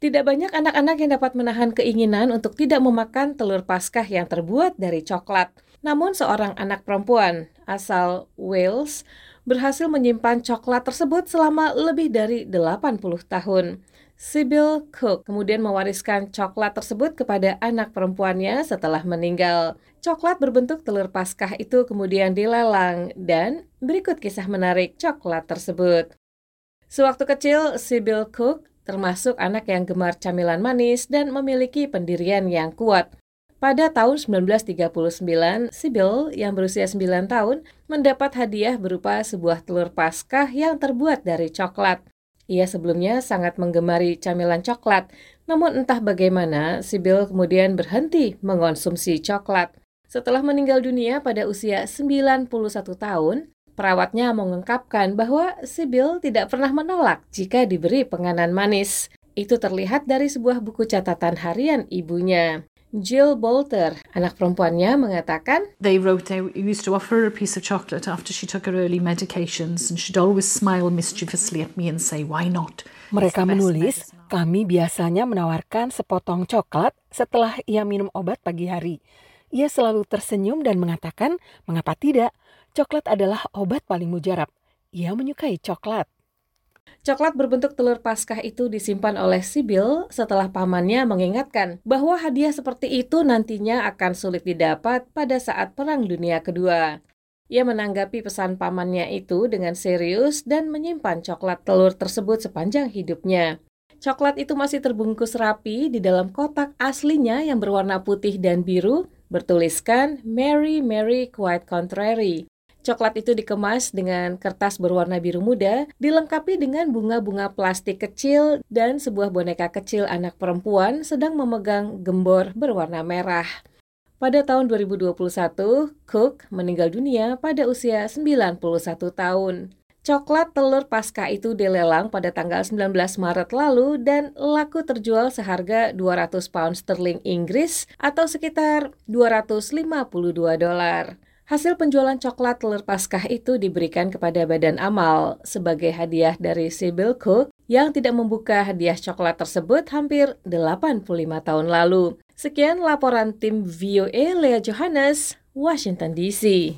Tidak banyak anak-anak yang dapat menahan keinginan untuk tidak memakan telur Paskah yang terbuat dari coklat. Namun seorang anak perempuan asal Wales berhasil menyimpan coklat tersebut selama lebih dari 80 tahun. Sybil Cook kemudian mewariskan coklat tersebut kepada anak perempuannya setelah meninggal. Coklat berbentuk telur Paskah itu kemudian dilelang dan berikut kisah menarik coklat tersebut. Sewaktu kecil, Sybil Cook termasuk anak yang gemar camilan manis dan memiliki pendirian yang kuat. Pada tahun 1939, Sybil yang berusia 9 tahun mendapat hadiah berupa sebuah telur Paskah yang terbuat dari coklat. Ia sebelumnya sangat menggemari camilan coklat, namun entah bagaimana Sybil kemudian berhenti mengonsumsi coklat. Setelah meninggal dunia pada usia 91 tahun, perawatnya mengungkapkan bahwa Sybil tidak pernah menolak jika diberi penganan manis. Itu terlihat dari sebuah buku catatan harian ibunya. Jill Bolter, anak perempuannya, mengatakan, They wrote they used to offer her a piece of chocolate after she took her early medications, and she'd always smile mischievously at me and say, "Why not?" Mereka menulis, kami biasanya menawarkan sepotong coklat setelah ia minum obat pagi hari. Ia selalu tersenyum dan mengatakan, mengapa tidak? Coklat adalah obat paling mujarab. Ia menyukai coklat. Coklat berbentuk telur Paskah itu disimpan oleh Sybil setelah pamannya mengingatkan bahwa hadiah seperti itu nantinya akan sulit didapat pada saat Perang Dunia Kedua. Ia menanggapi pesan pamannya itu dengan serius dan menyimpan coklat telur tersebut sepanjang hidupnya. Coklat itu masih terbungkus rapi di dalam kotak aslinya yang berwarna putih dan biru, bertuliskan Mary Mary Quite Contrary. Coklat itu dikemas dengan kertas berwarna biru muda, dilengkapi dengan bunga-bunga plastik kecil dan sebuah boneka kecil anak perempuan sedang memegang gembor berwarna merah. Pada tahun 2021, Cook meninggal dunia pada usia 91 tahun. Coklat telur Paskah itu dilelang pada tanggal 19 Maret lalu dan laku terjual seharga 200 pound sterling Inggris atau sekitar $252. Hasil penjualan coklat telur Paskah itu diberikan kepada Badan Amal sebagai hadiah dari Sybil Cook yang tidak membuka hadiah coklat tersebut hampir 85 tahun lalu. Sekian laporan tim VOA Lea Johannes, Washington DC.